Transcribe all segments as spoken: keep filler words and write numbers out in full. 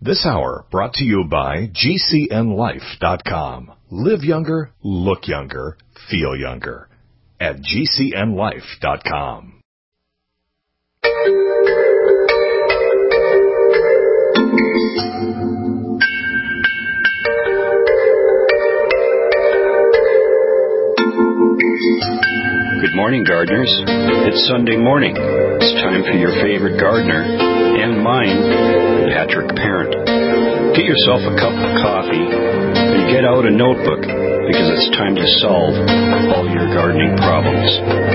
This hour brought to you by G C N life dot com. Live younger, look younger, feel younger at G C N life dot com. Good morning, gardeners. It's Sunday morning. It's time for your favorite gardener and mine, Patrick Parent. Get yourself a cup of coffee and get out a notebook because it's time to solve all your gardening problems.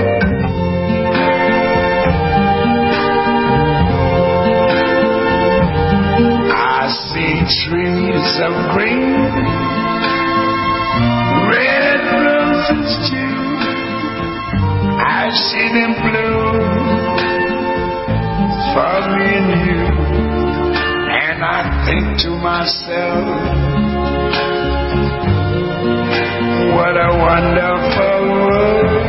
I see trees of green, red roses too. I see them bloom for me and you, and I think to myself, what a wonderful world.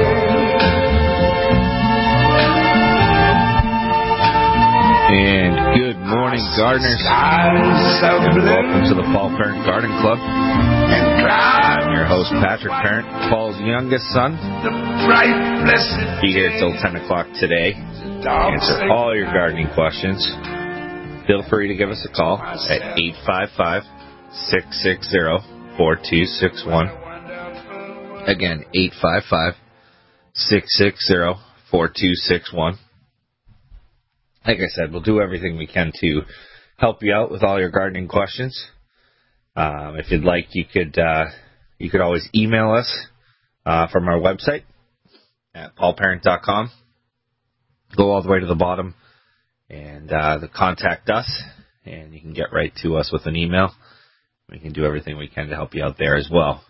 And good morning, gardeners. And welcome to the Paul Parent Garden Club. I'm your host, Patrick Parent, Paul's youngest son. Be here till ten o'clock today. Answer all your gardening questions. Feel free to give us a call at eight five five, six six zero, four two six one. Again, eight five five, six six zero, four two six one. Like I said, we'll do everything we can to help you out with all your gardening questions. Um, if you'd like, you could uh, you could always email us uh, from our website at paul parent dot com. Go all the way to the bottom and uh, the contact us, and you can get right to us with an email. We can do everything we can to help you out there as well.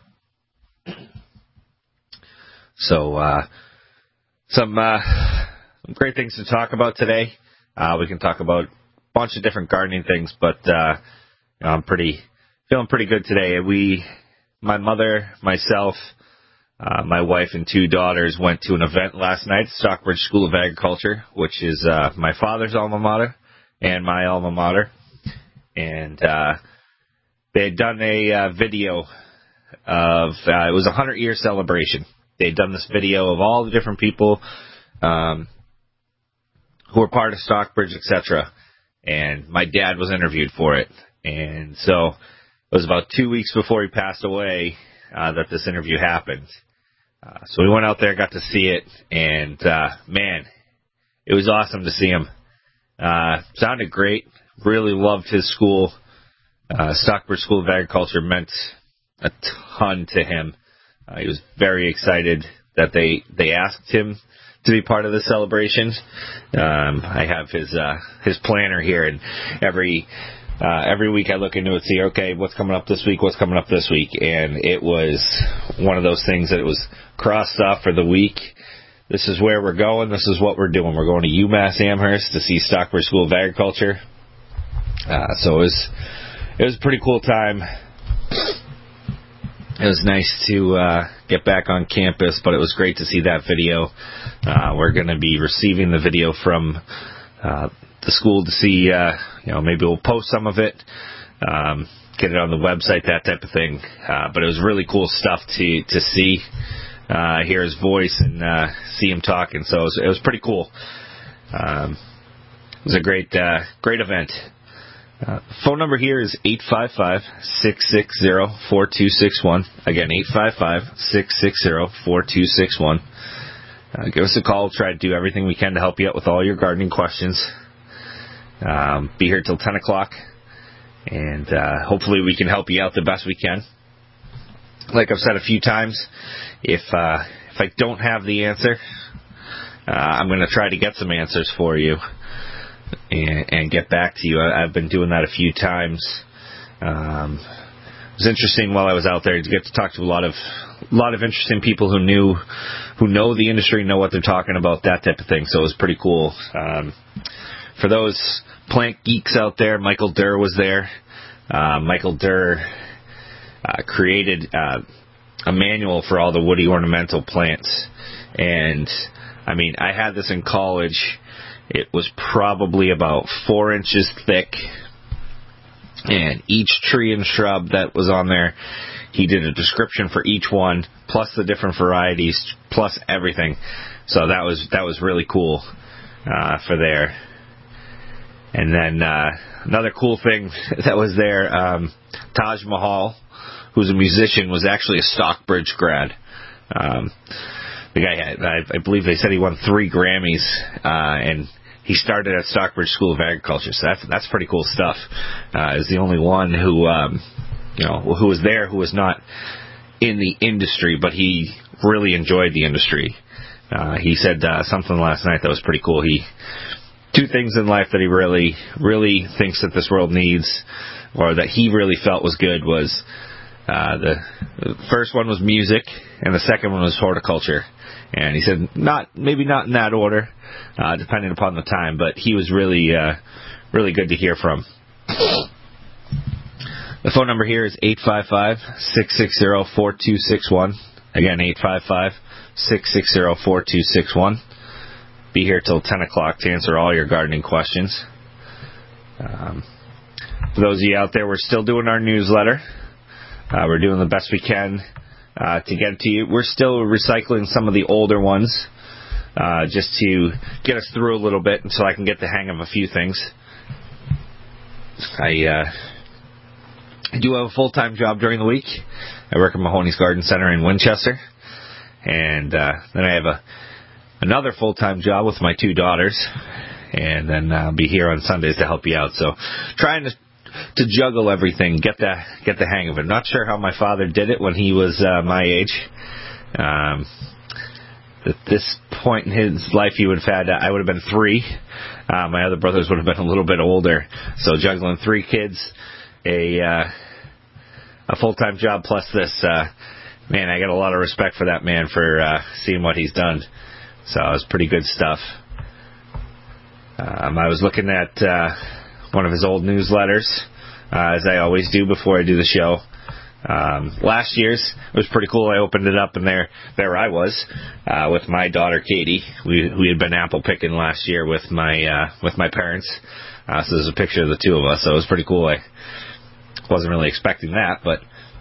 So uh, some, uh, some great things to talk about today. Uh, we can talk about a bunch of different gardening things, but uh, you know, I'm pretty feeling pretty good today. We, my mother, myself, uh, my wife, and two daughters went to an event last night, Stockbridge School of Agriculture, which is uh, my father's alma mater and my alma mater. And uh, they had done a uh, video of, uh, it was a hundred-year celebration. They had done this video of all the different people um, who were part of Stockbridge, et cetera. And my dad was interviewed for it. And so it was about two weeks before he passed away uh, that this interview happened. Uh, so we went out there, got to see it, and uh, man, it was awesome to see him. Uh, sounded great. Really loved his school. Uh, Stockbridge School of Agriculture meant a ton to him. Uh, he was very excited that they they asked him to be part of the celebration. Um, I have his uh, his planner here, and every uh, every week I look into it, see, okay, what's coming up this week, what's coming up this week, and it was one of those things that it was crossed off for the week. This is where we're going. This is what we're doing. We're going to UMass Amherst to see Stockbridge School of Agriculture. Uh, so it was it was a pretty cool time. It was nice to uh, get back on campus, but it was great to see that video. Uh, we're going to be receiving the video from uh, the school to see, uh, you know, maybe we'll post some of it, um, get it on the website, that type of thing. Uh, but it was really cool stuff to to see, uh, hear his voice and uh, see him talking. So it was, it was pretty cool. Um, it was a great, uh, great event. Uh, phone number here is eight five five, six six zero, four two six one. Again, eight five five, six six zero, four two six one. Uh, give us a call. We'll try to do everything we can to help you out with all your gardening questions. Um, be here till ten o'clock, and uh, hopefully we can help you out the best we can. Like I've said a few times, if uh, if I don't have the answer, uh, I'm going to try to get some answers for you. And, and get back to you. I, I've been doing that a few times. Um, it was interesting while I was out there to get to talk to a lot of a lot of interesting people who knew who know the industry, know what they're talking about, that type of thing. So it was pretty cool. Um, for those plant geeks out there, Michael Durr was there. Uh, Michael Durr uh, created uh, a manual for all the woody ornamental plants, and I mean, I had this in college. It was probably about four inches thick, And each tree and shrub that was on there, he did a description for each one, plus the different varieties, plus everything. So that was that was really cool uh, for there. And then uh, another cool thing that was there, um, Taj Mahal, who's a musician, was actually a Stockbridge grad. Um, the guy had, I, I believe they said he won three Grammys, uh, and he started at Stockbridge School of Agriculture, so that's that's pretty cool stuff. Uh, is the only one who, um, you know, who was there who was not in the industry, but he really enjoyed the industry. Uh, he said uh, something last night that was pretty cool. He two things in life that he really, really thinks that this world needs, or that he really felt was good, was uh, the, the first one was music, and the second one was horticulture. And he said, not maybe not in that order, uh, depending upon the time, but he was really, uh, really good to hear from. The phone number here is eight five five, six six zero, four two six one. Again, eight five five, six six zero, four two six one. Be here till ten o'clock to answer all your gardening questions. Um, for those of you out there, we're still doing our newsletter. Uh, we're doing the best we can Uh, to get it to you. We're still recycling some of the older ones uh, just to get us through a little bit until I can get the hang of a few things. I, uh, I do have a full-time job during the week. I work at Mahoney's Garden Center in Winchester. And uh, then I have a another full-time job with my two daughters. And then I'll be here on Sundays to help you out. So trying to to juggle everything, get the get the hang of it. Not sure how my father did it when he was uh, my age. Um, at this point in his life, he would have had, uh, I would have been three. Uh, my other brothers would have been a little bit older. So juggling three kids, a uh, a full-time job plus this, uh, man, I got a lot of respect for that man for uh, seeing what he's done. So it was pretty good stuff. Um, I was looking at uh, one of his old newsletters, uh, as I always do before I do the show. Um, last year's, it was pretty cool. I opened it up, and there there I was uh, with my daughter Katie. We we had been apple picking last year with my uh, with my parents. Uh, so there's a picture of the two of us. So it was pretty cool. I wasn't really expecting that, but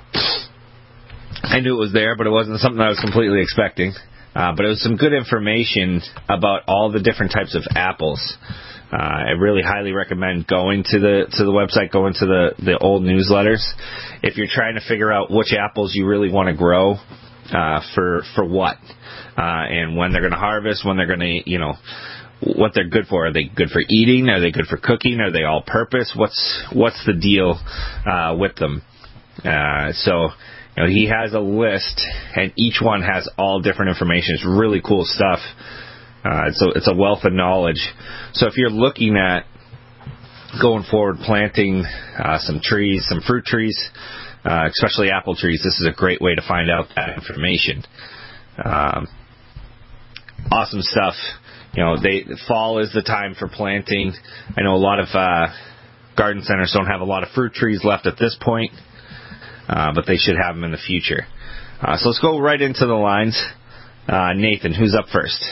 I knew it was there, but it wasn't something I was completely expecting. Uh, but it was some good information about all the different types of apples. Uh, I really highly recommend going to the to the website, going to the, the old newsletters. If you're trying to figure out which apples you really want to grow, uh, for for what, uh, and when they're going to harvest, when they're going to, you know, what they're good for. Are they good for eating? Are they good for cooking? Are they all-purpose? What's what's the deal uh, with them? Uh, so, you know, he has a list, and each one has all different information. It's really cool stuff. Uh, it's, a, it's a wealth of knowledge. So if you're looking at going forward planting uh, some trees, some fruit trees, uh, especially apple trees, this is a great way to find out that information. Um, awesome stuff. You know, they fall is the time for planting. I know a lot of uh, garden centers don't have a lot of fruit trees left at this point, uh, but they should have them in the future. Uh, so let's go right into the lines. Uh, Nathan, who's up first?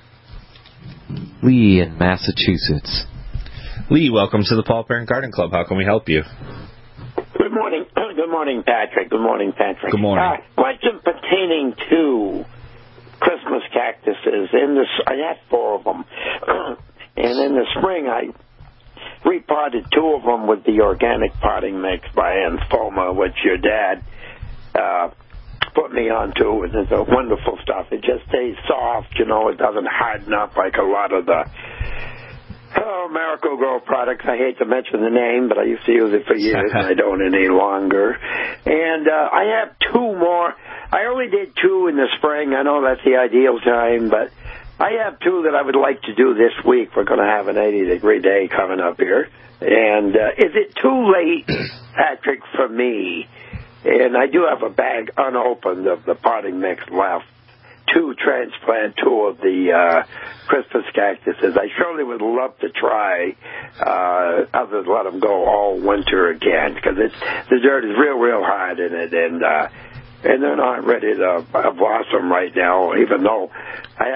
Lee in Massachusetts. Lee, welcome to the Paul Parent Garden Club. How can we help you? Good morning. Good morning, Patrick. Good morning, Patrick. Good morning. Uh, question pertaining to Christmas cactuses. In the, I had four of them. And in the spring, I repotted two of them with the organic potting mix by Ann Fulmer, which your dad uh, put me onto. And it's a wonderful stuff. It just stays soft, you know. It doesn't harden up like a lot of the oh, Miracle-Gro products. I hate to mention the name, but I used to use it for years, and I don't any longer. And uh, I have two more. I only did two in the spring. I know that's the ideal time, but I have two that I would like to do this week. We're going to have an eighty-degree day coming up here. And uh, is it too late, Patrick, for me? And I do have a bag unopened of the potting mix left to transplant two of the uh, Christmas cactuses. I surely would love to try, uh, other than let them go all winter again, because it's the dirt is real, real hard in it, and uh, and they're not ready to uh, blossom right now. Even though I have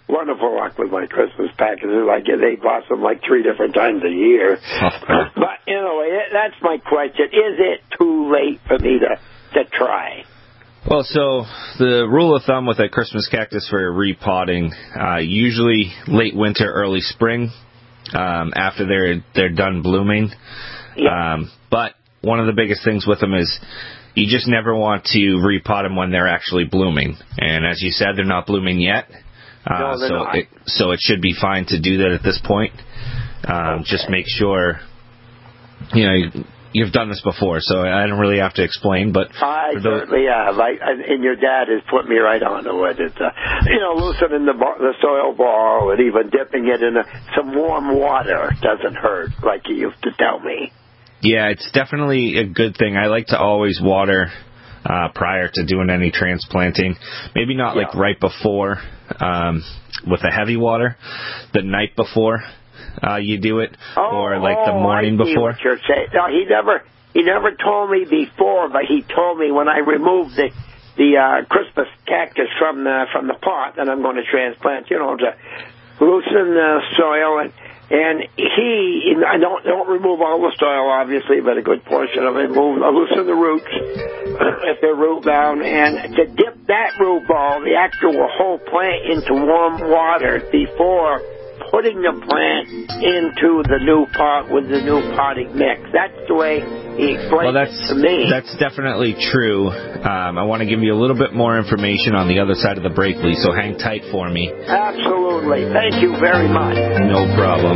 wonderful luck with my Christmas packages. I get they blossom like three different times a year. But anyway, that's my question. Is it too late for me to to try? Well, so the rule of thumb with a Christmas cactus for repotting, uh, usually late winter, early spring, um, after they're they're done blooming. Yeah. Um, but one of the biggest things with them is you just never want to repot them when they're actually blooming. And as you said, they're not blooming yet. Uh, no, they're so not. It, so it should be fine to do that at this point. Um, okay. Just make sure, you know, you've done this before, so I don't really have to explain. But I for those, certainly have. I, and your dad has put me right onto it. It's, uh, you know, loosening the, the soil ball and even dipping it in a, some warm water doesn't hurt, like you used to tell me. Yeah, it's definitely a good thing. I like to always water uh, prior to doing any transplanting. Maybe not yeah. like right before um, with the heavy water, the night before uh, you do it, oh, or like the oh, morning I see before. What you're saying. No, he never he never told me before, but he told me when I removed the the uh, Christmas cactus from the from the pot that I'm going to transplant. You know, to loosen the soil and. And he, I don't don't remove all the soil, obviously, but a good portion of it. Move, loosen the roots if they're root bound, and to dip that root ball, the actual whole plant, into warm water before putting the plant into the new pot with the new potting mix. That's the way he explained well, that's, it to me. That's definitely true. Um, I want to give you a little bit more information on the other side of the break, Lee, so hang tight for me. Absolutely. Thank you very much. No problem.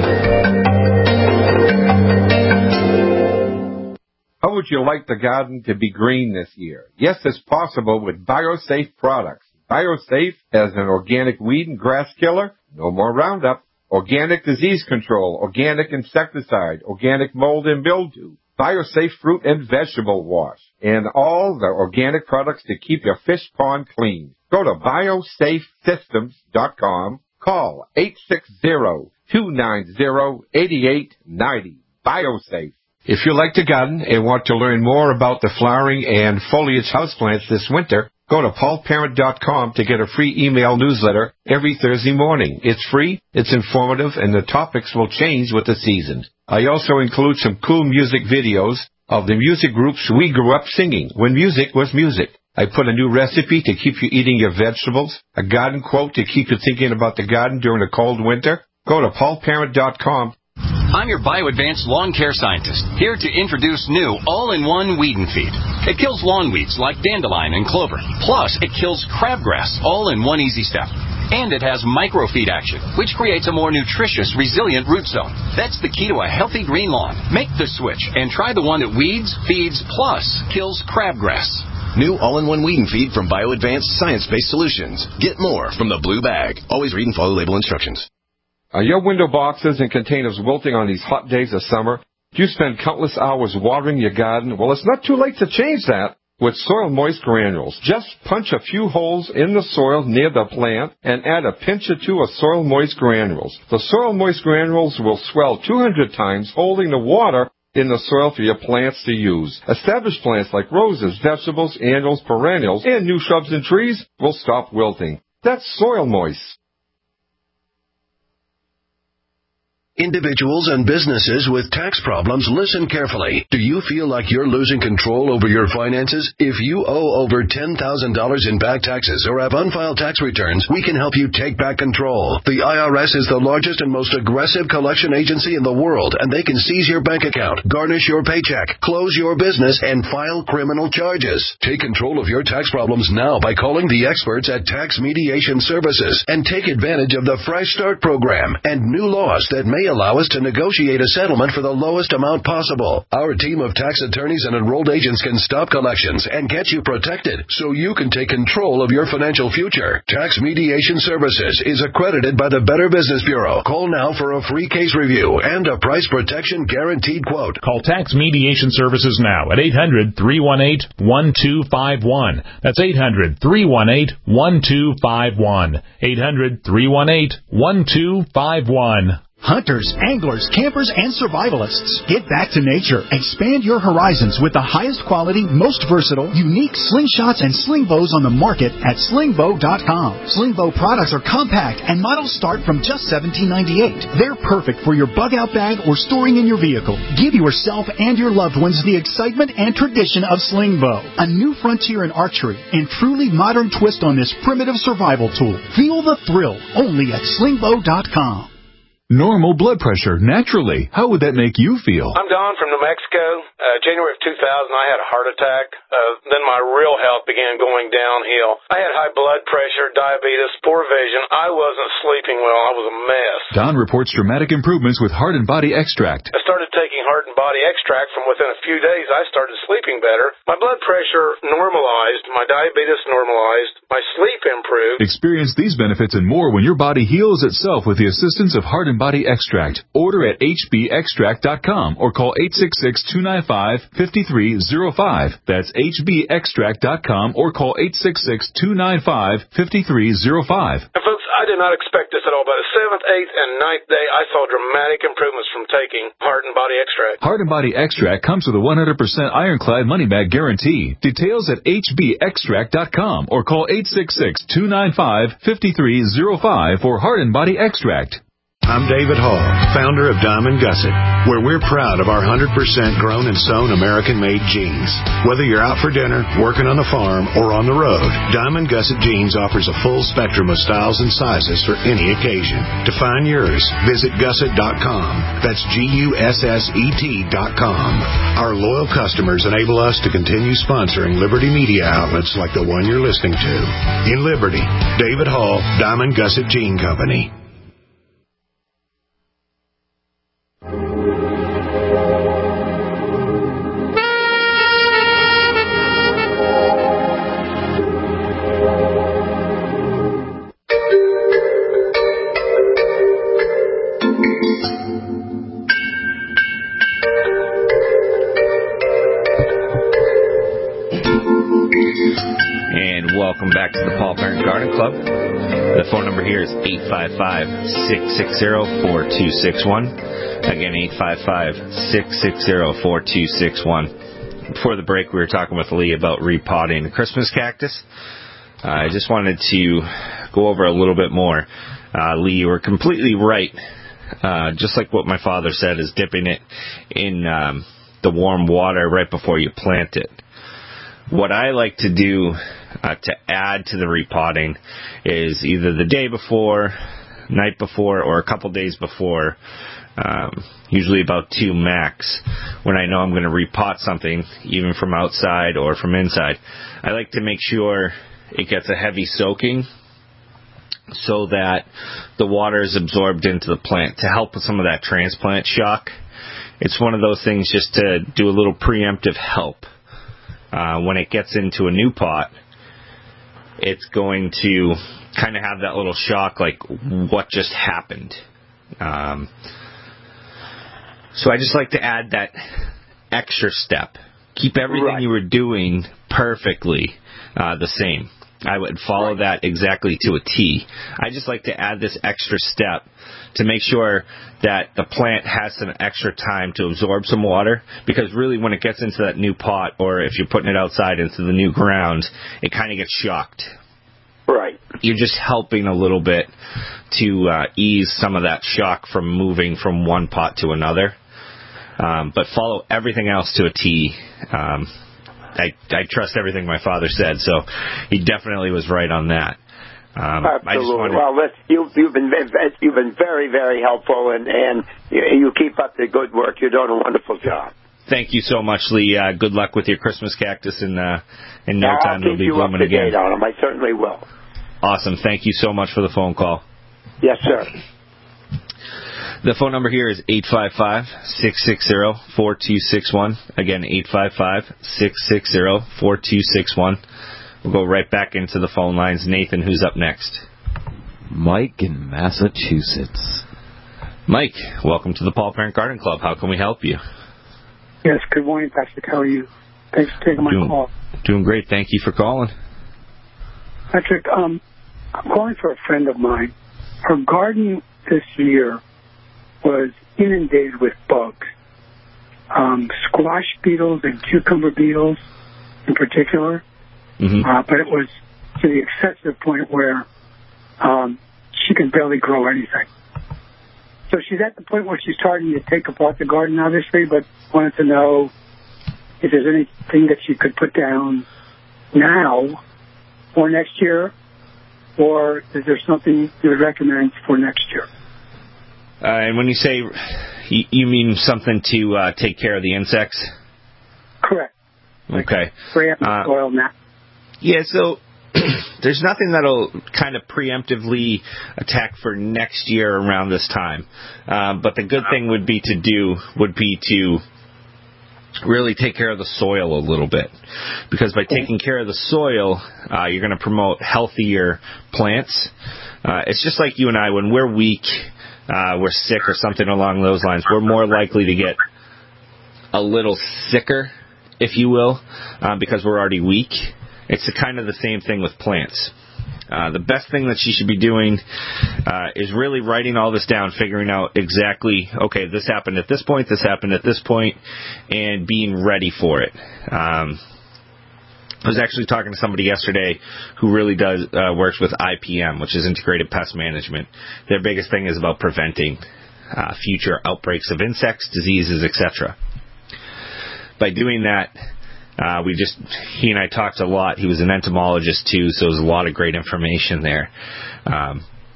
How would you like the garden to be green this year? Yes, it's possible with BioSafe products. BioSafe as an organic weed and grass killer, no more Roundup. Organic disease control, organic insecticide, organic mold and mildew, BioSafe fruit and vegetable wash, and all the organic products to keep your fish pond clean. Go to biosafe systems dot com. Call eight six zero, two nine zero, eight eight nine zero. BioSafe. If you like to garden and want to learn more about the flowering and foliage houseplants this winter, go to paul parent dot com to get a free email newsletter every Thursday morning. It's free, it's informative, and the topics will change with the seasons. I also include some cool music videos of the music groups we grew up singing when music was music. I put a new recipe to keep you eating your vegetables, a garden quote to keep you thinking about the garden during a cold winter. Go to paul parent dot com. I'm your BioAdvanced lawn care scientist, here to introduce new all-in-one weed and feed. It kills lawn weeds like dandelion and clover. Plus, it kills crabgrass, all in one easy step. And it has microfeed action, which creates a more nutritious, resilient root zone. That's the key to a healthy green lawn. Make the switch and try the one that weeds, feeds, plus kills crabgrass. New all-in-one weed and feed from BioAdvanced Science-Based Solutions. Get more from the blue bag. Always read and follow label instructions. Are your window boxes and containers wilting on these hot days of summer? Do you spend countless hours watering your garden? Well, it's not too late to change that with Soil Moist Granules. Just punch a few holes in the soil near the plant and add a pinch or two of Soil Moist Granules. The Soil Moist Granules will swell two hundred times, holding the water in the soil for your plants to use. Established plants like roses, vegetables, annuals, perennials, and new shrubs and trees will stop wilting. That's Soil Moist. Individuals and businesses with tax problems, listen carefully. Do you feel like you're losing control over your finances? If you owe over ten thousand dollars in back taxes or have unfiled tax returns, we can help you take back control. The I R S is the largest and most aggressive collection agency in the world, and they can seize your bank account, garnish your paycheck, close your business, and file criminal charges. Take control of your tax problems now by calling the experts at Tax Mediation Services and take advantage of the Fresh Start program and new laws that may allow us to negotiate a settlement for the lowest amount possible. Our team of tax attorneys and enrolled agents can stop collections and get you protected so you can take control of your financial future. Tax Mediation Services is accredited by the Better Business Bureau. Call now for a free case review and a price protection guaranteed quote. Call Tax Mediation Services now at eight hundred, three one eight, one two five one. That's eight hundred, three one eight, one two five one. eight hundred, three one eight, one two five one. Hunters, anglers, campers, and survivalists, get back to nature. Expand your horizons with the highest quality, most versatile, unique slingshots and sling bows on the market at sling bow dot com. Sling bow products are compact and models start from just seventeen ninety-eight. They're perfect for your bug-out bag or storing in your vehicle. Give yourself and your loved ones the excitement and tradition of sling bow, a new frontier in archery and truly modern twist on this primitive survival tool. Feel the thrill only at sling bow dot com. Normal blood pressure, naturally. How would that make you feel? I'm Don from New Mexico. Uh, January of two thousand, I had a heart attack. Uh, then my real health began going downhill. I had high blood pressure, diabetes, poor vision. I wasn't sleeping well. I was a mess. Don reports dramatic improvements with Heart and Body Extract. I started taking Heart and Body Extract. From within a few days, I started sleeping better. My blood pressure normalized. My diabetes normalized. My sleep improved. Experience these benefits and more when your body heals itself with the assistance of Heart and Body Extract. Order at h b extract dot com or call eight six six, two nine five, five three zero five. That's h b extract dot com or call eight six six, two nine five, five three zero five. And folks, I did not expect this at all. By the seventh, eighth, and ninth day, I saw dramatic improvements from taking Heart and Body Extract. Heart and Body Extract comes with a one hundred percent ironclad money-back guarantee. Details at h b extract dot com or call eight six six, two nine five, five three zero five for Heart and Body Extract. I'm David Hall, founder of Diamond Gusset, where we're proud of our one hundred percent grown and sewn American-made jeans. Whether you're out for dinner, working on the farm, or on the road, Diamond Gusset Jeans offers a full spectrum of styles and sizes for any occasion. To find yours, visit gusset dot com. That's G U S S E T dot com. Our loyal customers enable us to continue sponsoring Liberty media outlets like the one you're listening to. In Liberty, David Hall, Diamond Gusset Jean Company. Welcome back to the Paul Parent Garden Club. The phone number here is eight five five, six six zero, four two six one. Again, eight five five, six six zero, four two six one. Before the break, we were talking with Lee about repotting the Christmas cactus. Uh, I just wanted to go over a little bit more. Uh, Lee, you were completely right. Uh, just like what my father said, is dipping it in um, the warm water right before you plant it. What I like to do uh, to add to the repotting is either the day before, night before, or a couple days before, um, usually about two max, when I know I'm going to repot something, even from outside or from inside. I like to make sure it gets a heavy soaking so that the water is absorbed into the plant to help with some of that transplant shock. It's one of those things just to do a little preemptive help. Uh, when it gets into a new pot, it's going to kind of have that little shock, like what just happened. Um, so I just like to add that extra step. Keep everything right. you were doing perfectly uh, the same. I would follow right. that exactly to a T. I just like to add this extra step to make sure that the plant has some extra time to absorb some water, because really when it gets into that new pot, or if you're putting it outside into the new ground, it kind of gets shocked. Right. You're just helping a little bit to uh, ease some of that shock from moving from one pot to another. Um, but follow everything else to a T. Um, I, I trust everything my father said, so he definitely was right on that. Um, Absolutely. I just wanted... Well, that's, you, you've been you've been very, very helpful, and, and you keep up the good work. You're doing a wonderful job. Thank you so much, Lee. Uh, good luck with your Christmas cactus, and uh, in no I'll time it'll be blooming again. again. On them. I certainly will. Awesome. Thank you so much for the phone call. Yes, sir. The phone number here is eight five five, six six zero, four two six one. Again, eight five five, six six zero, four two six one. We'll go right back into the phone lines. Nathan, who's up next? Mike in Massachusetts. Mike, welcome to the Paul Parent Garden Club. How can we help you? Yes, good morning, Patrick. How are you? Thanks for taking my doing, call. Doing great. Thank you for calling. Patrick, um, I'm calling for a friend of mine. Her garden this year was inundated with bugs. Um, squash beetles and cucumber beetles in particular. Mm-hmm. Uh, but it was to the excessive point where um, she can barely grow anything. So she's at the point where she's starting to take apart the garden, obviously, but wanted to know if there's anything that she could put down now for next year, or is there something you would recommend for next year? Uh, and when you say, you, you mean something to uh, take care of the insects? Correct. Okay. Spray up the uh, soil now. Yeah, so there's nothing that'll kind of preemptively attack for next year around this time. Uh, but the good thing would be to do would be to really take care of the soil a little bit. Because by taking care of the soil, uh, you're going to promote healthier plants. Uh, it's just like you and I, when we're weak, uh, we're sick or something along those lines, we're more likely to get a little sicker, if you will, uh, because we're already weak. It's the, kind of the same thing with plants. Uh, the best thing that she should be doing uh, is really writing all this down, figuring out exactly, okay, this happened at this point, this happened at this point, and being ready for it. Um, I was actually talking to somebody yesterday who really does uh, works with I P M, which is Integrated Pest Management. Their biggest thing is about preventing uh, future outbreaks of insects, diseases, et cetera. By doing that, Uh, we just, he and I talked a lot. He was an entomologist too, so there's a lot of great information there. Um,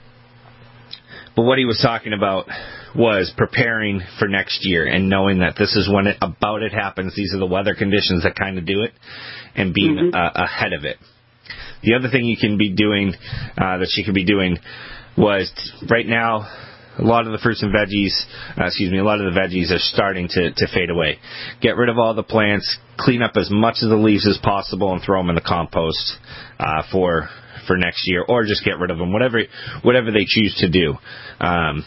but what he was talking about was preparing for next year and knowing that this is when it, about it happens. These are the weather conditions that kind of do it, and being mm-hmm. uh, ahead of it. The other thing you can be doing, uh, that she could be doing, was t- right now, a lot of the fruits and veggies, uh, excuse me, a lot of the veggies are starting to, to fade away. Get rid of all the plants, clean up as much of the leaves as possible, and throw them in the compost uh, for for next year, or just get rid of them, whatever whatever they choose to do. Um,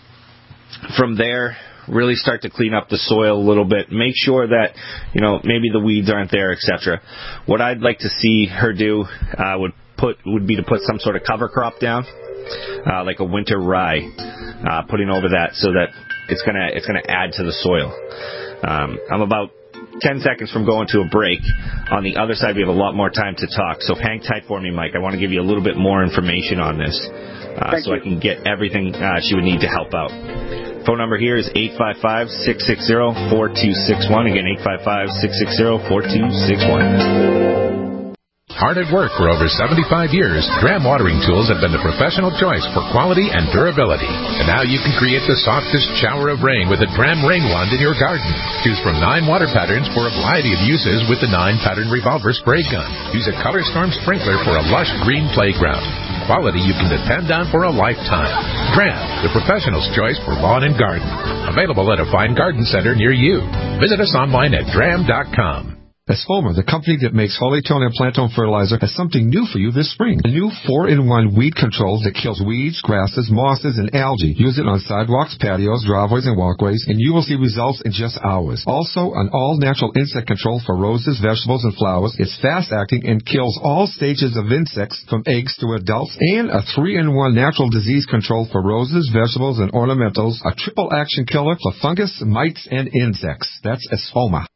from there, really start to clean up the soil a little bit. Make sure that, you know, maybe the weeds aren't there, et cetera. What I'd like to see her do uh, would put would be to put some sort of cover crop down, uh, like a winter rye. Uh, putting over that so that it's gonna it's gonna add to the soil. Um, I'm about ten seconds from going to a break. On the other side, we have a lot more time to talk. So hang tight for me, Mike. I want to give you a little bit more information on this, uh, so you. I can get everything uh, she would need to help out. Phone number here is eight five five, six six zero, four two six one. Again, eight five five, six six zero, four two six one. Hard at work for over seventy-five years, Dram watering tools have been the professional choice for quality and durability. And now you can create the softest shower of rain with a Dram rain wand in your garden. Choose from nine water patterns for a variety of uses with the nine pattern revolver spray gun. Use a Color Storm sprinkler for a lush green playground. Quality you can depend on for a lifetime. Dram, the professional's choice for lawn and garden. Available at a fine garden center near you. Visit us online at dram dot com. Esfoma, the company that makes Holytone and Plantone fertilizer, has something new for you this spring. A new four in one weed control that kills weeds, grasses, mosses, and algae. Use it on sidewalks, patios, driveways, and walkways, and you will see results in just hours. Also, an all-natural insect control for roses, vegetables, and flowers. It's fast-acting and kills all stages of insects from eggs to adults. And a three in one natural disease control for roses, vegetables, and ornamentals. A triple-action killer for fungus, mites, and insects. That's Esfoma.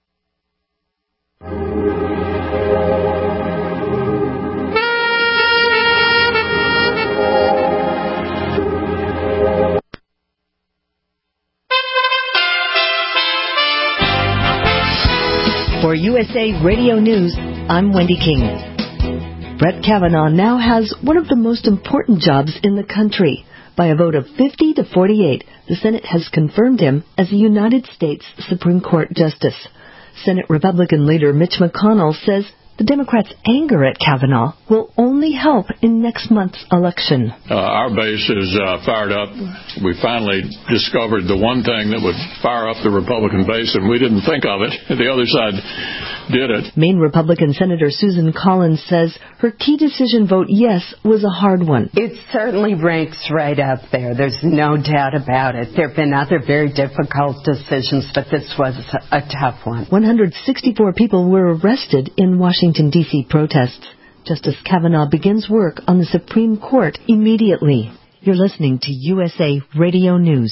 For U S A Radio News, I'm Wendy King. Brett Kavanaugh now has one of the most important jobs in the country. By a vote of fifty to forty-eight, the Senate has confirmed him as a United States Supreme Court Justice. Senate Republican leader Mitch McConnell says the Democrats' anger at Kavanaugh will only help in next month's election. Uh, our base is uh, fired up. We finally discovered the one thing that would fire up the Republican base, and we didn't think of it. The other side did it. Maine Republican Senator Susan Collins says her key decision vote yes was a hard one. It certainly ranks right up there. There's no doubt about it. There have been other very difficult decisions, but this was a tough one. one hundred sixty-four people were arrested in Washington, D C protests. Justice Kavanaugh begins work on the Supreme Court immediately. You're listening to U S A Radio News.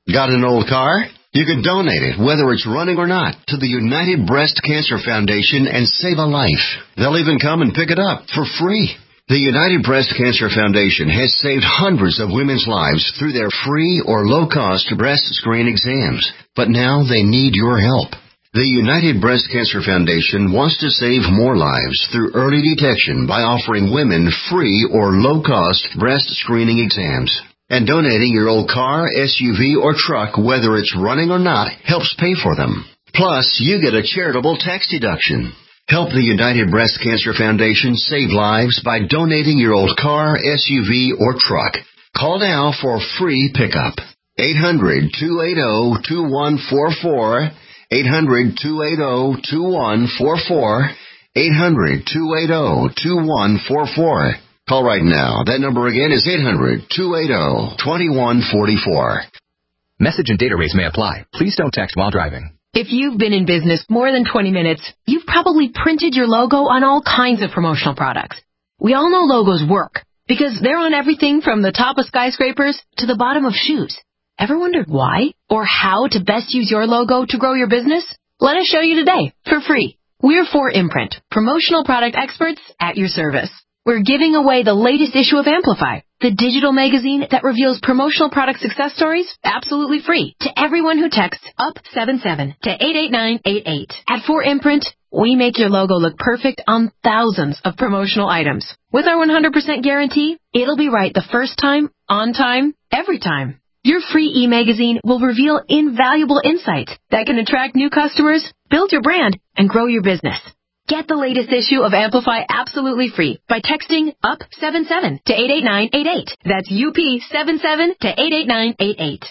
Got an old car? You can donate it, whether it's running or not, to the United Breast Cancer Foundation and save a life. They'll even come and pick it up for free. The United Breast Cancer Foundation has saved hundreds of women's lives through their free or low-cost breast screen exams, but now they need your help. The United Breast Cancer Foundation wants to save more lives through early detection by offering women free or low-cost breast screening exams. And donating your old car, S U V, or truck, whether it's running or not, helps pay for them. Plus, you get a charitable tax deduction. Help the United Breast Cancer Foundation save lives by donating your old car, S U V, or truck. Call now for free pickup. eight hundred, two eight zero, two one four four. eight hundred, two eight zero, two one four four. eight hundred, two eight zero, two one four four. Call right now. That number again is eight hundred, two eight zero, two one four four. Message and data rates may apply. Please don't text while driving. If you've been in business more than twenty minutes, you've probably printed your logo on all kinds of promotional products. We all know logos work because they're on everything from the top of skyscrapers to the bottom of shoes. Ever wondered why or how to best use your logo to grow your business? Let us show you today for free. We're four Imprint, promotional product experts at your service. We're giving away the latest issue of Amplify, the digital magazine that reveals promotional product success stories absolutely free to everyone who texts up seven seven to eight eight nine eight eight. At four Imprint, we make your logo look perfect on thousands of promotional items. With our one hundred percent guarantee, it'll be right the first time, on time, every time. Your free e-magazine will reveal invaluable insights that can attract new customers, build your brand, and grow your business. Get the latest issue of Amplify absolutely free by texting up seven seven to eight eight nine eight eight. That's U P seven seven to eight eight nine eight eight.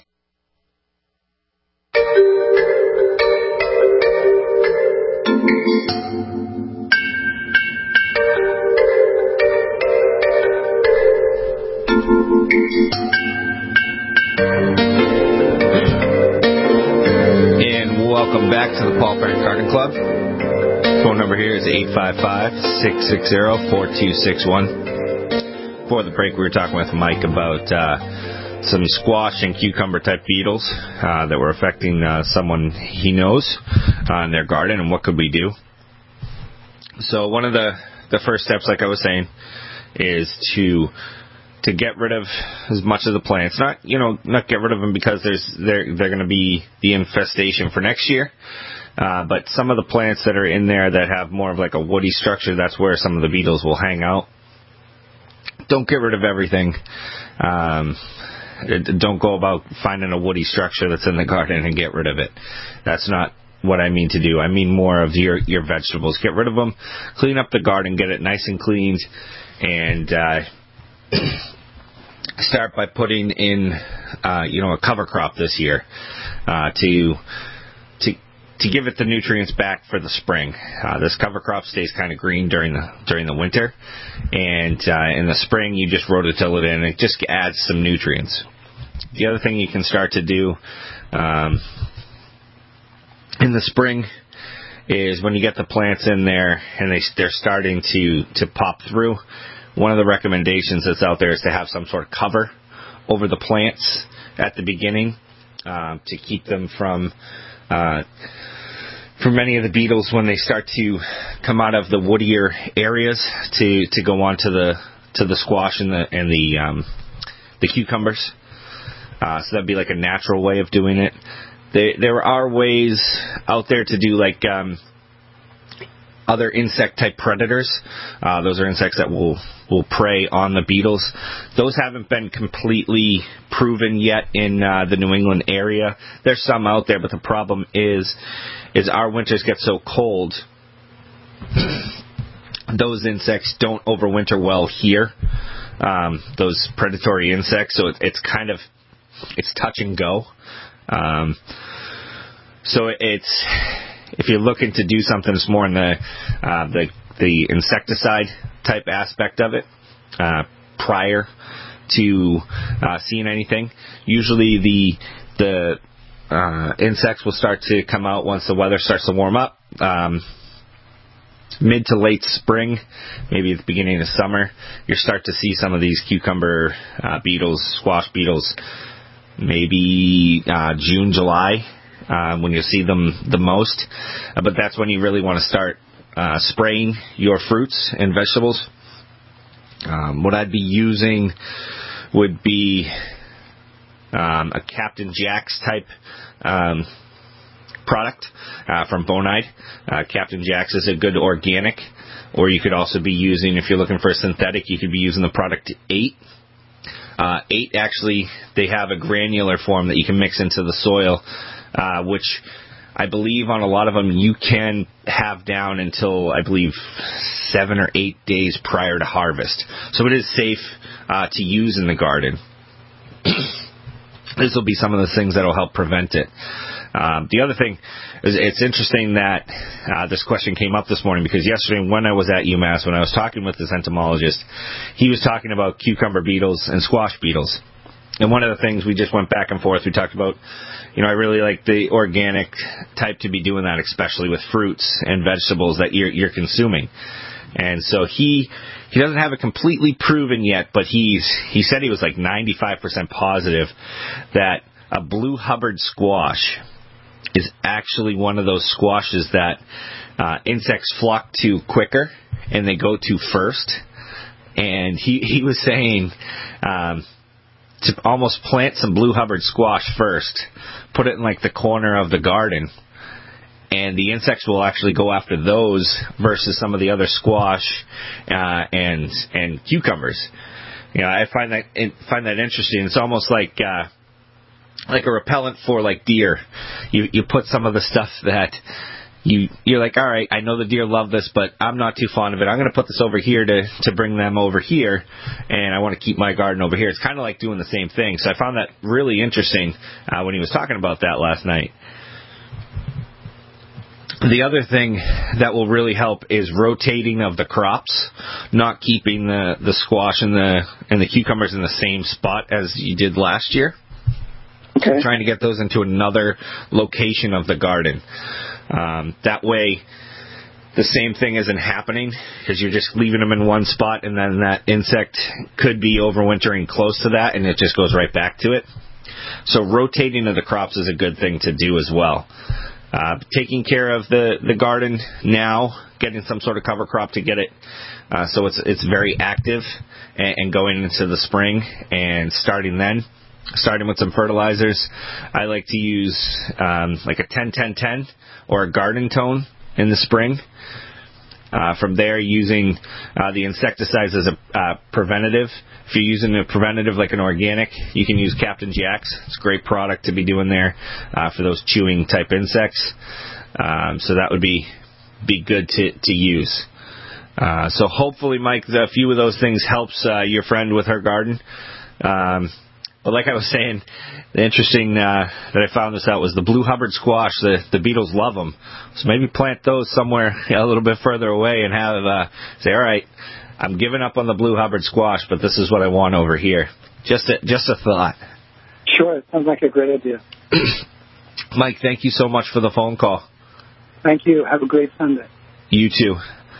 And welcome back to the Paul Parent Garden Club. Phone number here is eight five five, six six zero, four two six one. Before the break, we were talking with Mike about uh, some squash and cucumber-type beetles uh, that were affecting uh, someone he knows uh, in their garden, and what could we do. So one of the, the first steps, like I was saying, is to to get rid of as much of the plants. Not you know not get rid of them because there's they're they're going to be the infestation for next year. Uh, but some of the plants that are in there that have more of like a woody structure, that's where some of the beetles will hang out. Don't get rid of everything. Um, don't go about finding a woody structure that's in the garden and get rid of it. That's not what I mean to do. I mean more of your, your vegetables. Get rid of them. Clean up the garden. Get it nice and cleaned. And uh, start by putting in, uh, you know, a cover crop this year uh, to... to to give it the nutrients back for the spring. Uh, this cover crop stays kind of green during the during the winter, and uh, in the spring you just rototill it in. It just adds some nutrients. The other thing you can start to do um, in the spring is when you get the plants in there and they they're starting to to pop through. One of the recommendations that's out there is to have some sort of cover over the plants at the beginning uh, to keep them from. Uh, for many of the beetles, when they start to come out of the woodier areas to, to go on to the to the squash and the and the um, the cucumbers, uh, so that'd be like a natural way of doing it. There there are ways out there to do like um, other insect type predators. Uh, those are insects that will will prey on the beetles. Those haven't been completely proven yet in uh, the New England area. There's some out there, but the problem is is our winters get so cold, those insects don't overwinter well here, um, those predatory insects, so it, it's kind of, it's touch and go. Um, so it's, if you're looking to do something that's more in the, uh, the, the insecticide type aspect of it, uh, prior to uh, seeing anything, usually the, the, Uh, insects will start to come out once the weather starts to warm up. Um, mid to late spring, maybe at the beginning of summer, you start to see some of these cucumber uh, beetles, squash beetles, maybe uh, June, July, uh, when you see them the most. Uh, but that's when you really want to start uh, spraying your fruits and vegetables. Um, what I'd be using would be um, a Captain Jack's type um, product uh, from Bonide. Uh, Captain Jack's is a good organic, or you could also be using, if you're looking for a synthetic, you could be using the product eight. Uh, eight, actually, they have a granular form that you can mix into the soil, uh, which I believe on a lot of them you can have down until, I believe, seven or eight days prior to harvest. So it is safe uh, to use in the garden. This will be some of the things that will help prevent it. Um, the other thing is, it's interesting that uh, this question came up this morning, because yesterday when I was at UMass, when I was talking with this entomologist, he was talking about cucumber beetles and squash beetles. And one of the things we just went back and forth, we talked about, you know, I really like the organic type to be doing that, especially with fruits and vegetables that you're, you're consuming. And so he he doesn't have it completely proven yet, but he's he said he was like ninety-five percent positive that a blue Hubbard squash is actually one of those squashes that uh, insects flock to quicker and they go to first. And he, he was saying um, to almost plant some blue Hubbard squash first, put it in like the corner of the garden, and the insects will actually go after those versus some of the other squash uh, and and cucumbers. You know, I find that find that interesting. It's almost like uh, like a repellent for like deer. You you put some of the stuff that you you're like, all right, I know the deer love this, but I'm not too fond of it. I'm going to put this over here to to bring them over here, and I want to keep my garden over here. It's kind of like doing the same thing. So I found that really interesting uh, when he was talking about that last night. The other thing that will really help is rotating of the crops, not keeping the, the squash and the and the cucumbers in the same spot as you did last year. Okay. Trying to get those into another location of the garden. Um, that way, the same thing isn't happening, because you're just leaving them in one spot, and then that insect could be overwintering close to that, and it just goes right back to it. So rotating of the crops is a good thing to do as well. Uh, taking care of the, the garden now, getting some sort of cover crop to get it uh, so it's it's very active, and, and going into the spring and starting then, starting with some fertilizers. I like to use um, like a ten ten ten or a garden tone in the spring. Uh, from there, using uh, the insecticides as a uh, preventative. If you're using a preventative like an organic, you can use Captain Jack's. It's a great product to be doing there uh, for those chewing type insects. Um, so that would be be good to, to use. Uh, so hopefully, Mike, a few of those things helps uh, your friend with her garden. Um, but like I was saying, the interesting uh, that I found this out was the blue Hubbard squash. The, the beetles love them. So maybe plant those somewhere a little bit further away and have uh, say, all right, I'm giving up on the blue Hubbard squash, but this is what I want over here. Just a, just a thought. Sure, it sounds like a great idea. Mike, thank you so much for the phone call. Thank you. Have a great Sunday. You too.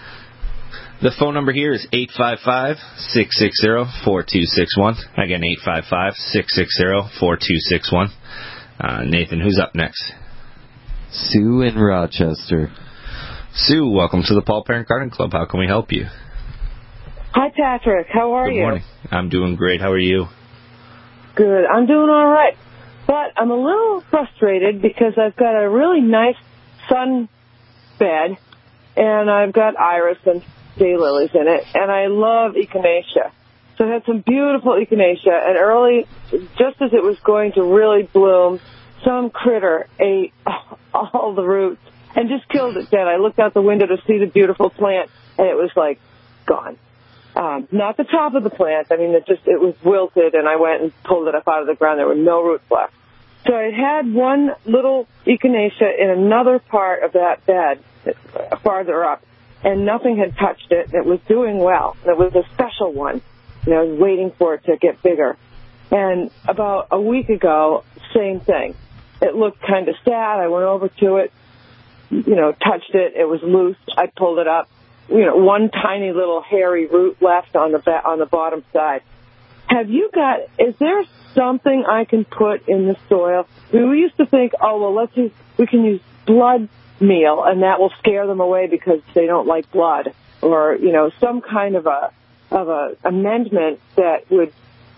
The phone number here is eight five five, six six zero, four two six one. Again, eight five five, six six zero, four two six one. Uh, Nathan, who's up next? Sue in Rochester. Sue, welcome to the Paul Parent Garden Club. How can we help you? Hi, Patrick. How are Good you? Good morning. I'm doing great. How are you? Good. I'm doing all right. But I'm a little frustrated because I've got a really nice sun bed, and I've got iris and daylilies in it, and I love echinacea. So I had some beautiful echinacea, and early, just as it was going to really bloom, some critter ate all the roots and just killed it dead. I looked out the window to see the beautiful plant, and it was, like, gone. Um, not the top of the plant. I mean, it just it was wilted, and I went and pulled it up out of the ground. There were no roots left. So I had one little echinacea in another part of that bed, farther up, and nothing had touched it. It was doing well. It was a special one, and I was waiting for it to get bigger. And about a week ago, same thing. It looked kind of sad. I went over to it, you know, touched it. It was loose. I pulled it up. You know, one tiny little hairy root left on the ba- on the bottom side. Have you got? Is there something I can put in the soil? I mean, we used to think, oh, well, let's use, we can use blood meal, and that will scare them away because they don't like blood, or, you know, some kind of a of a amendment that would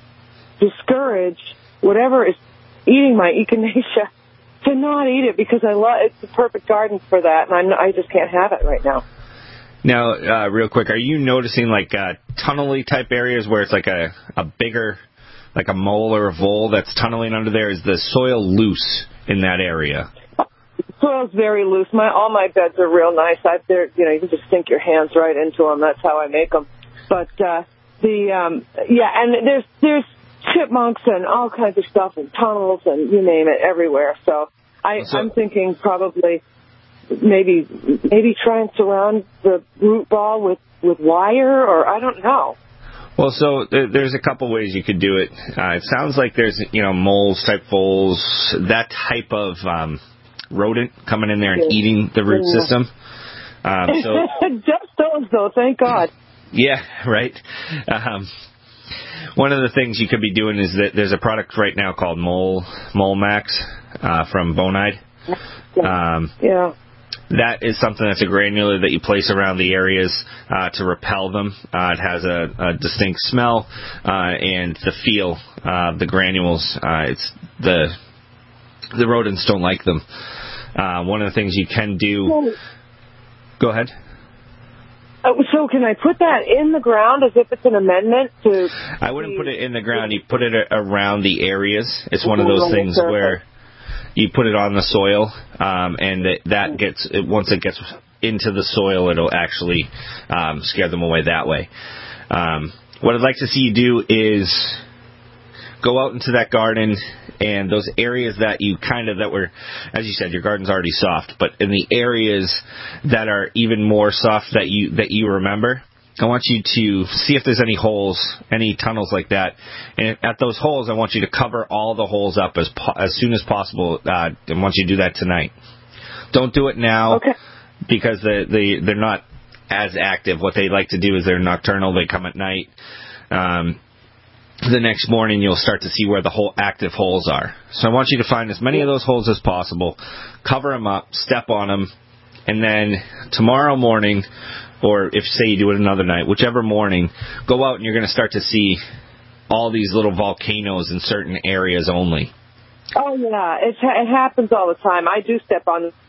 discourage whatever is eating my echinacea to not eat it, because I love it's the perfect garden for that, and I'm, I just can't have it right now. Now, uh, real quick, are you noticing like uh, tunnely type areas where it's like a, a bigger, like a mole or a vole that's tunneling under there? Is the soil loose in that area? Soil's very loose. My all my beds are real nice. I there, you know, you can just sink your hands right into them. That's how I make them. But uh, the um, yeah, and there's there's chipmunks and all kinds of stuff and tunnels and you name it everywhere. So I, so, I'm thinking probably maybe maybe try and surround the root ball with, with wire, or I don't know. Well, so there's a couple ways you could do it. Uh, it sounds like there's, you know, moles, type voles, that type of um, rodent coming in there and yeah. eating the root yeah. system. Um, so just those, though, thank God. Yeah, right. Um, one of the things you could be doing is that there's a product right now called Mole Mole Max uh, from Bonide. Um, yeah. That is something that's a granular that you place around the areas uh, to repel them. Uh, it has a, a distinct smell uh, and the feel of the granules. Uh, it's the the rodents don't like them. Uh, one of the things you can do. Go ahead. Uh, so can I put that in the ground as if it's an amendment to... I wouldn't put it in the ground. You put it around the areas. It's one of those things where you put it on the soil, um, and it, that gets it, once it gets into the soil, it'll actually um, scare them away that way. Um, what I'd like to see you do is go out into that garden, and those areas that you kind of, that were, as you said, your garden's already soft, but in the areas that are even more soft that you that you remember, I want you to see if there's any holes, any tunnels like that. And at those holes, I want you to cover all the holes up as po- as soon as possible. Uh, I want you to do that tonight. Don't do it now, okay, because the, the, they're not as active. What they like to do is they're nocturnal. They come at night. Um, the next morning, you'll start to see where the whole active holes are. So I want you to find as many of those holes as possible, cover them up, step on them, and then tomorrow morning, or if, say, you do it another night, whichever morning, go out and you're going to start to see all these little volcanoes in certain areas only. Oh, yeah. It, it happens all the time. I do step on them.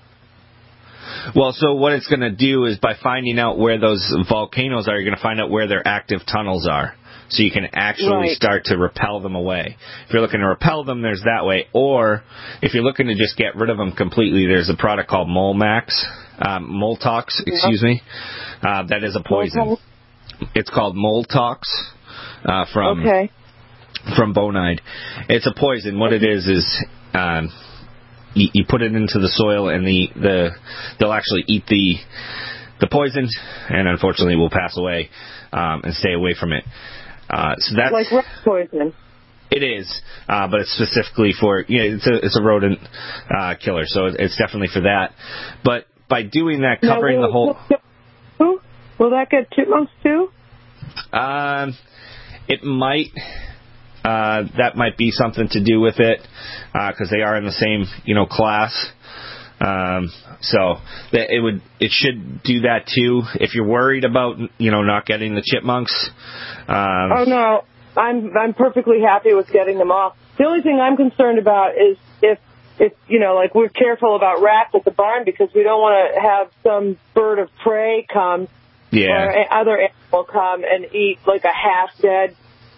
Well, so what it's going to do is by finding out where those volcanoes are, you're going to find out where their active tunnels are. So you can actually right. start to repel them away. If you're looking to repel them, there's that way. Or if you're looking to just get rid of them completely, there's a product called Mole Max, um, Moltox, excuse yeah. me. Uh, that is a poison. Okay. It's called Moltox uh, from okay. from Bonide. It's a poison. What it is is um, you, you put it into the soil, and the, the they'll actually eat the the poison, and unfortunately will pass away um, and stay away from it. Uh, so that's like rat poison. It is, uh, but it's specifically for, you know, it's a it's a rodent uh, killer, so it's definitely for that. But by doing that, covering now, will, the whole, will, will that get chipmunks too? Um, it might. Uh, that might be something to do with it, because uh, they are in the same, you know, class. Um, so that it would, it should do that too. If you're worried about, you know, not getting the chipmunks. Um, oh no, I'm I'm perfectly happy with getting them off. The only thing I'm concerned about is if if you know, like we're careful about rats at the barn because we don't want to have some bird of prey come, yeah, or other animal come and eat like a half dead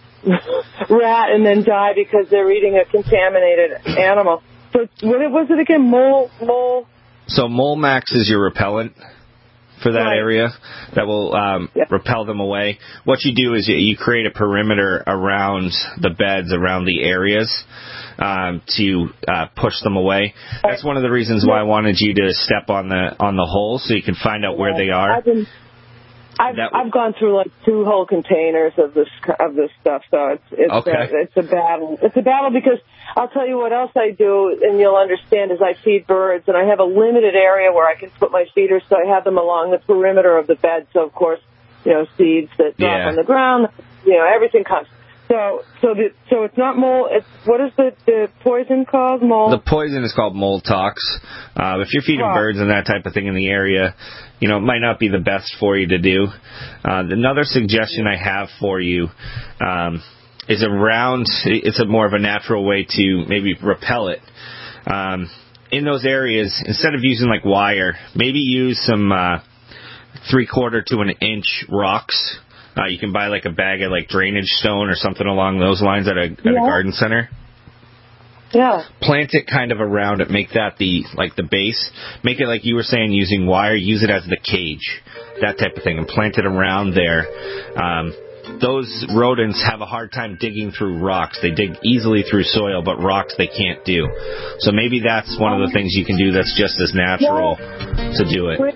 rat and then die because they're eating a contaminated animal. So what was it again? Mole, mole. So Mole Max is your repellent for that right. area that will um, yep. repel them away. What you do is you, you create a perimeter around the beds, around the areas, um, to uh, push them away. That's one of the reasons why I wanted you to step on the on the hole so you can find out where they are. I've been, I've, that, I've gone through like two whole containers of this of this stuff, so it's it's okay. a, it's a battle. It's a battle because I'll tell you what else I do, and you'll understand, is I feed birds, and I have a limited area where I can put my feeders, so I have them along the perimeter of the bed. So of course, you know, seeds that drop yeah. on the ground, you know, everything comes. So, so the, so it's not mold. It's what is the, the poison called? Mold. The poison is called mold tox. Uh, if you're feeding oh. birds and that type of thing in the area, you know, it might not be the best for you to do. Uh, another suggestion I have for you um, is around. It's a more of a natural way to maybe repel it. Um, in those areas, instead of using like wire, maybe use some uh, three quarter to an inch rocks. Uh, you can buy like a bag of like drainage stone or something along those lines at a, at yeah. a garden center. Yeah. Plant it kind of around it. Make that the like the base. Make it like you were saying using wire. Use it as the cage, that type of thing, and plant it around there. Um, those rodents have a hard time digging through rocks. They dig easily through soil, but rocks they can't do. So maybe that's one of the things you can do that's just as natural to do it.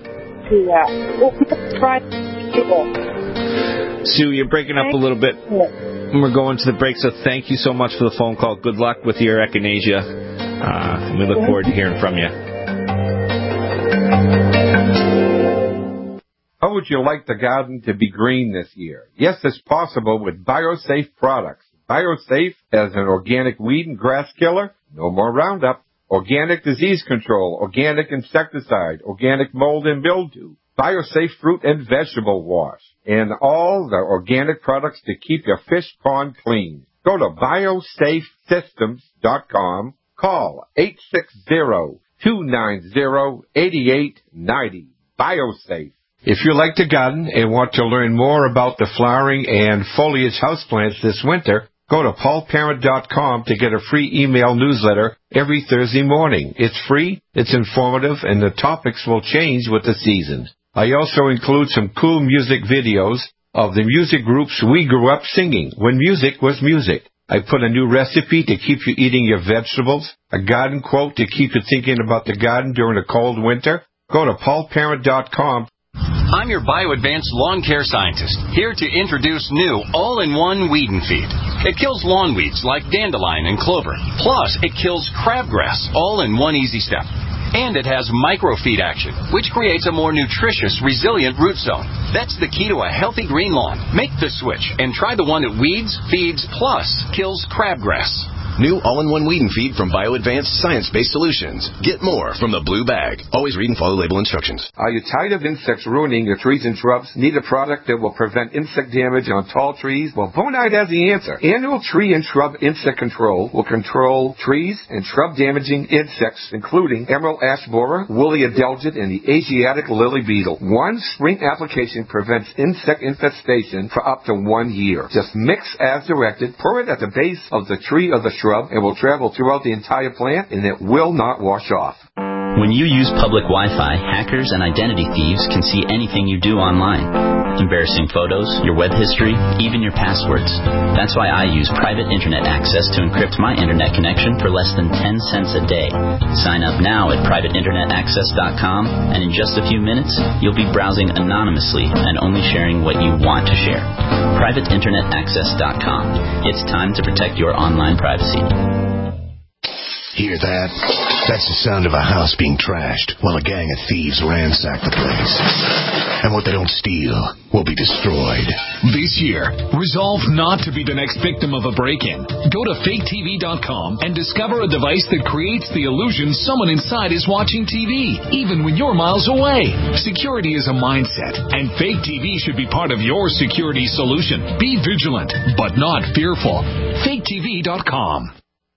Sue, you're breaking up a little bit. We're going to the break, so thank you so much for the phone call. Good luck with your echinacea. Uh, and we look forward to hearing from you. How would you like the garden to be green this year? Yes, it's possible with BioSafe products. BioSafe as an organic weed and grass killer, no more Roundup, organic disease control, organic insecticide, organic mold and mildew, BioSafe fruit and vegetable wash, and all the organic products to keep your fish pond clean. Go to biosafe systems dot com. Call eight six zero, two nine zero, eight eight nine zero. BioSafe. If you like to garden and want to learn more about the flowering and foliage houseplants this winter, go to paul parent dot com to get a free email newsletter every Thursday morning. It's free, it's informative, and the topics will change with the seasons. I also include some cool music videos of the music groups we grew up singing when music was music. I put a new recipe to keep you eating your vegetables, a garden quote to keep you thinking about the garden during a cold winter. Go to paul parent dot com. I'm your BioAdvanced lawn care scientist, here to introduce new all-in-one weed and feed. It kills lawn weeds like dandelion and clover. Plus, it kills crabgrass, all in one easy step. And it has microfeed action, which creates a more nutritious, resilient root zone. That's the key to a healthy green lawn. Make the switch and try the one that weeds, feeds, plus kills crabgrass. New all-in-one weed and feed from BioAdvanced Science-Based Solutions. Get more from the blue bag. Always read and follow label instructions. Are you tired of insects ruining your trees and shrubs? Need a product that will prevent insect damage on tall trees? Well, Bonide has the answer. Annual Tree and Shrub Insect Control will control trees and shrub-damaging insects, including emerald ash borer, woolly adelgid, and the Asiatic lily beetle. One spring application prevents insect infestation for up to one year. Just mix as directed, pour it at the base of the tree or the shrub, and will travel throughout the entire plant, and it will not wash off. When you use public Wi-Fi, hackers and identity thieves can see anything you do online. Embarrassing photos, your web history, even your passwords. That's why I use private internet access to encrypt my internet connection for less than ten cents a day. Sign up now at private internet access dot com, and in just a few minutes, you'll be browsing anonymously and only sharing what you want to share. private internet access dot com. It's time to protect your online privacy. Hear that? That's the sound of a house being trashed while a gang of thieves ransack the place. And what they don't steal will be destroyed. This year, resolve not to be the next victim of a break-in. Go to fake T V dot com and discover a device that creates the illusion someone inside is watching T V, even when you're miles away. Security is a mindset, and Fake T V should be part of your security solution. Be vigilant, but not fearful. fake T V dot com.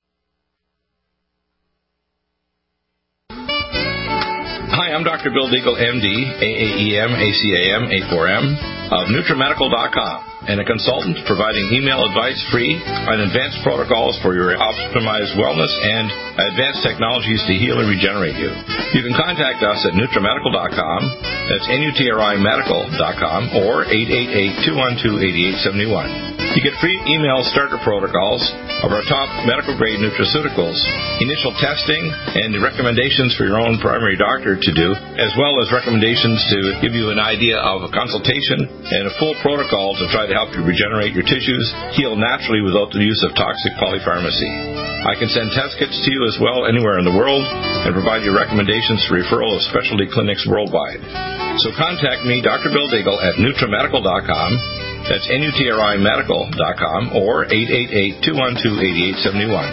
Hi, I'm Doctor Bill Deagle, M D, A A E M, A C A M, A four M, of Nutramedical dot com, and a consultant providing email advice free on advanced protocols for your optimized wellness and advanced technologies to heal and regenerate you. You can contact us at Nutramedical dot com, that's N U T R I medical dot com, or eight eight eight, two one two, eight eight seven one. You get free email starter protocols of our top medical-grade nutraceuticals, initial testing, and recommendations for your own primary doctor to do, as well as recommendations to give you an idea of a consultation and a full protocol to try to help you regenerate your tissues, heal naturally without the use of toxic polypharmacy. I can send test kits to you as well anywhere in the world and provide you recommendations for referral of specialty clinics worldwide. So contact me, Doctor Bill Deagle, at Nutramedical dot com. That's N U T R I medical dot com or eight eight eight, two one two, eight eight seven one.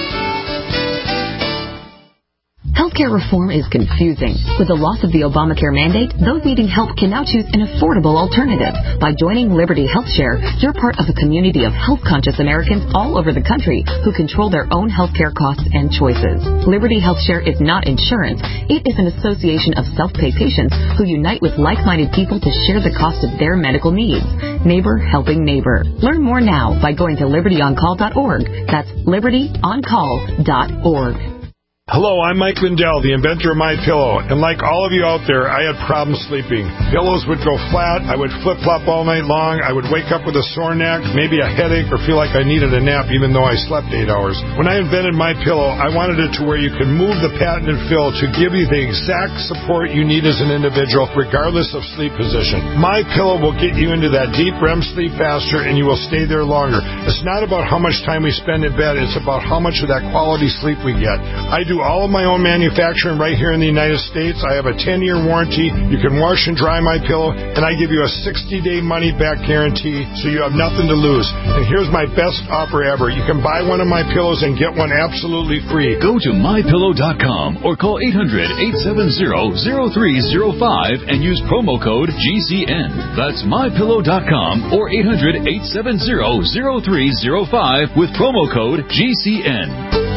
Healthcare reform is confusing. With the loss of the Obamacare mandate, those needing help can now choose an affordable alternative. By joining Liberty HealthShare, you're part of a community of health-conscious Americans all over the country who control their own healthcare costs and choices. Liberty HealthShare is not insurance. It is an association of self-pay patients who unite with like-minded people to share the cost of their medical needs. Neighbor helping neighbor. Learn more now by going to liberty on call dot org. That's liberty on call dot org. Hello, I'm Mike Lindell, the inventor of MyPillow, and like all of you out there, I had problems sleeping. Pillows would go flat, I would flip-flop all night long, I would wake up with a sore neck, maybe a headache, or feel like I needed a nap even though I slept eight hours. When I invented MyPillow, I wanted it to where you could move the patented fill to give you the exact support you need as an individual, regardless of sleep position. MyPillow will get you into that deep R E M sleep faster, and you will stay there longer. It's not about how much time we spend in bed, it's about how much of that quality sleep we get. I do all of my own manufacturing right here in the United States. I have a ten-year warranty. You can wash and dry my pillow, and I give you a sixty-day money-back guarantee, so you have nothing to lose. And here's my best offer ever. You can buy one of my pillows and get one absolutely free. Go to my pillow dot com or call eight hundred, eight seven zero, zero three zero five and use promo code G C N. That's my pillow dot com or eight hundred, eight seven zero, zero three zero five with promo code G C N.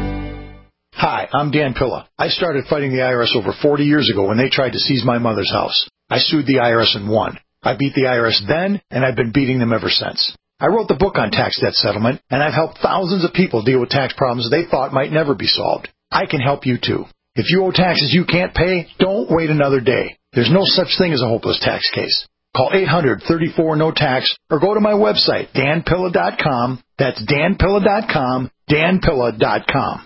Hi, I'm Dan Pilla. I started fighting the I R S over forty years ago when they tried to seize my mother's house. I sued the I R S and won. I beat the I R S then, and I've been beating them ever since. I wrote the book on tax debt settlement, and I've helped thousands of people deal with tax problems they thought might never be solved. I can help you too. If you owe taxes you can't pay, don't wait another day. There's no such thing as a hopeless tax case. Call eight hundred, thirty-four, no tax or go to my website, dan pilla dot com. That's dan pilla dot com, dan pilla dot com.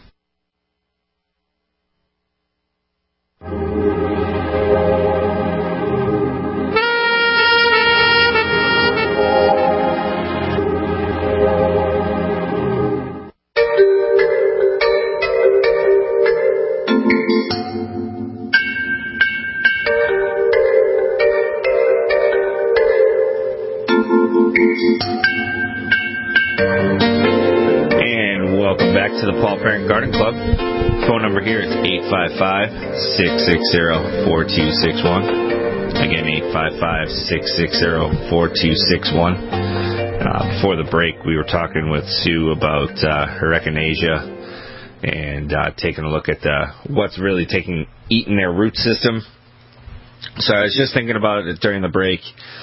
And welcome back to the Paul Parent Garden Club. Phone number here is eight five five, six six zero, four two six one. Again, eight five five, six six zero, four two six one. Uh, before the break, we were talking with Sue about uh, her echinacea and uh, taking a look at uh, what's really taking eating their root system. So I was just thinking about it during the break.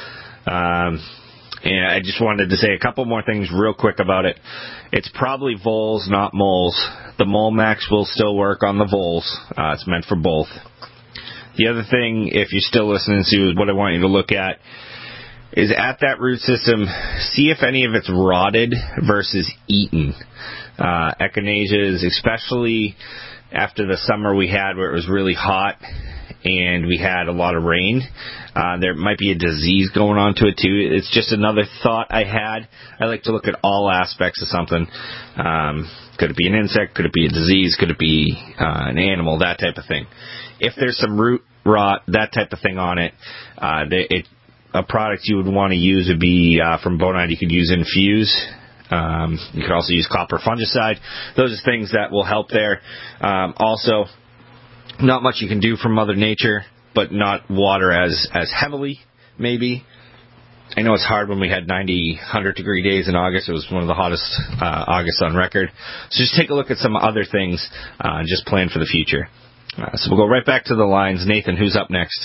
Um, and I just wanted to say a couple more things real quick about it. It's probably voles, not moles. The Molmax will still work on the voles. Uh, it's meant for both. The other thing, if you're still listening to, what I want you to look at is at that root system, see if any of it's rotted versus eaten. Uh, echinaceas, especially after the summer we had where it was really hot and we had a lot of rain, uh, there might be a disease going on to it too. It's just another thought I had. I like to look at all aspects of something. Um, could it be an insect? Could it be a disease? Could it be uh, an animal? That type of thing. If there's some root rot, that type of thing on it, uh, they, it a product you would want to use would be uh, from Bonide. You could use Infuse. Um, you could also use copper fungicide. Those are things that will help there. Um, also, not much you can do from Mother Nature, but not water as, as heavily, maybe. I know it's hard when we had ninety, one hundred degree days in August. It was one of the hottest uh, Augusts on record. So just take a look at some other things uh, and just plan for the future. Uh, so we'll go right back to the lines. Nathan, who's up next?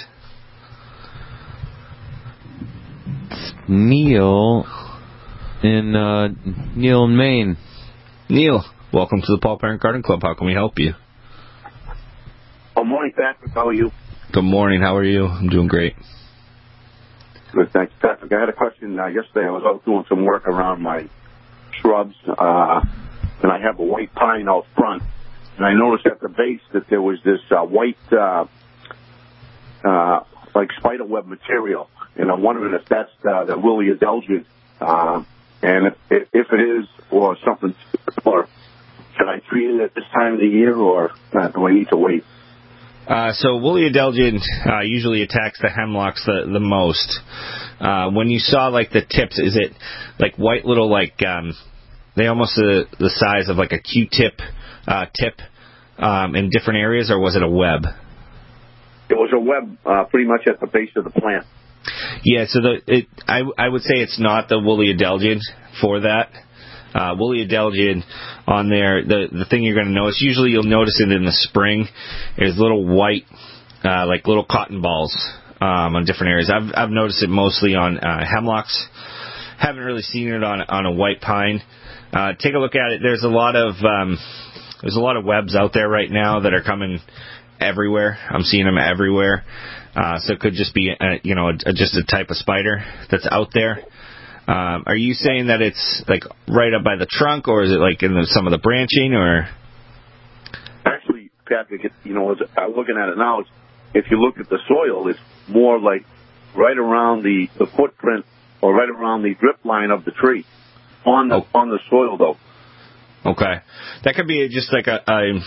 Neil in uh, Neil in Maine. Neil, welcome to the Paul Parent Garden Club. How can we help you? Good morning, Patrick. How are you? Good morning. How are you? I'm doing great. Good, thanks, Patrick. I had a question. Uh, yesterday I was out doing some work around my shrubs, uh, and I have a white pine out front. And I noticed at the base that there was this uh, white, uh, uh, like spiderweb material. And I'm wondering if that's uh, the Willia adelgid, uh, and if, if it is, or something similar, should I treat it at this time of the year, or uh, do I need to wait? Uh, so woolly adelgid uh, usually attacks the hemlocks the, the most. Uh, when you saw like the tips, is it like white little like um, they almost the the size of like a Q-tip uh, tip um, in different areas, or was it a web? It was a web, uh, pretty much at the base of the plant. Yeah, so the it I I would say it's not the woolly adelgid for that. Uh, woolly adelgid on there, the the thing you're going to notice, usually you'll notice it in the spring, is little white, uh, like little cotton balls um, on different areas. I've I've noticed it mostly on uh, hemlocks. Haven't really seen it on on a white pine. Uh, take a look at it. There's a lot of um, there's a lot of webs out there right now that are coming everywhere. I'm seeing them everywhere. Uh, so it could just be a, you know a, just a type of spider that's out there. Um, are you saying that it's like right up by the trunk, or is it like in the, some of the branching, or? Actually, Patrick, it, you know, as I'm looking at it now, it's, if you look at the soil, it's more like right around the, the footprint or right around the drip line of the tree on the oh. on the soil, though. Okay, that could be just like a. a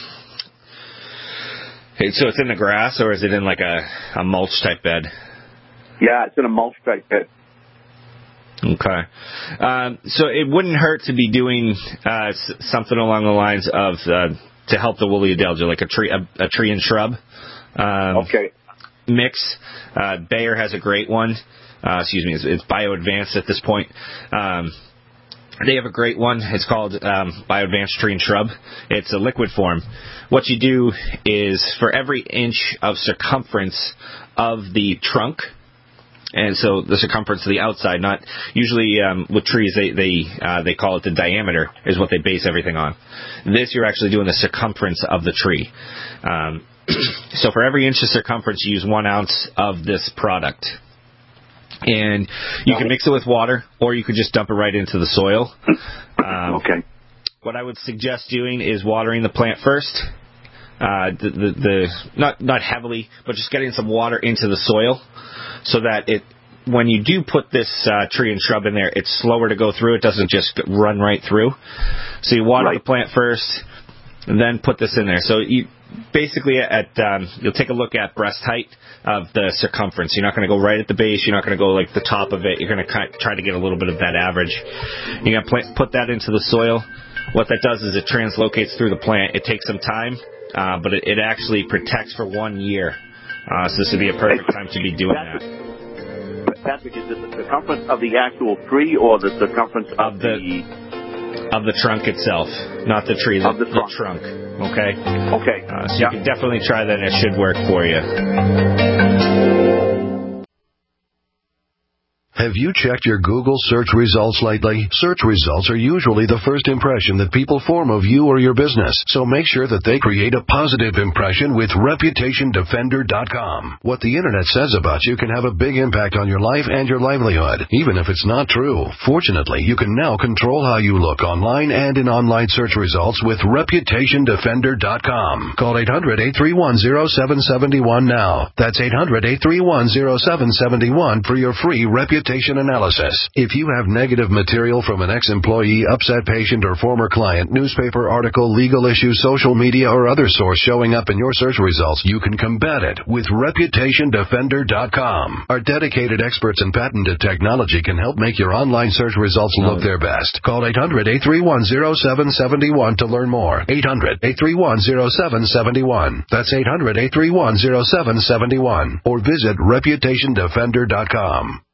so it's in the grass, or is it in like a, a mulch type bed? Yeah, it's in a mulch type bed. Okay. Um, so it wouldn't hurt to be doing uh, s- something along the lines of uh, to help the woolly adelgid, like a tree, a, a tree and shrub um, okay. mix. Uh, Bayer has a great one. Uh, excuse me, it's, it's Bio Advanced at this point. Um, they have a great one. It's called um, Bio Advanced Tree and Shrub. It's a liquid form. What you do is for every inch of circumference of the trunk. And so the circumference of the outside, not usually um, with trees, they they uh, they call it the diameter is what they base everything on. This, you're actually doing the circumference of the tree. Um, so for every inch of circumference, you use one ounce of this product. And you can mix it with water, or you could just dump it right into the soil. Um, okay. What I would suggest doing is watering the plant first. Uh, the, the, the not not heavily, but just getting some water into the soil, so that it, when you do put this uh, tree and shrub in there, it's slower to go through. It doesn't just run right through. So you water right. the plant first, and then put this in there. So you basically at um, you'll take a look at breast height of the circumference. You're not going to go right at the base. You're not going to go like the top of it. You're going to try to get a little bit of that average. You're going to put that into the soil. What that does is it translocates through the plant. It takes some time. Uh, but it, it actually protects for one year. Uh, so this would be a perfect time to be doing that. Patrick, is it the circumference of the actual tree or the circumference of, of the, the of the trunk itself, not the tree, the, the, trunk. the trunk? Okay. Okay. Uh, so yeah. You can definitely try that, and it should work for you. Have you checked your Google search results lately? Search results are usually the first impression that people form of you or your business, so make sure that they create a positive impression with Reputation Defender dot com. What the Internet says about you can have a big impact on your life and your livelihood, even if it's not true. Fortunately, you can now control how you look online and in online search results with Reputation Defender dot com. Call eight hundred, eight three one, zero seven seven one now. That's eight hundred, eight three one, zero seven seven one for your free Reputation analysis. If you have negative material from an ex-employee, upset patient, or former client, newspaper article, legal issue, social media, or other source showing up in your search results, you can combat it with Reputation Defender dot com. Our dedicated experts in patented technology can help make your online search results look their best. Call eight hundred, eight three one, zero seven seven one to learn more. eight hundred, eight three one, zero seven seven one. That's eight hundred, eight three one, zero seven seven one. Or visit Reputation Defender dot com.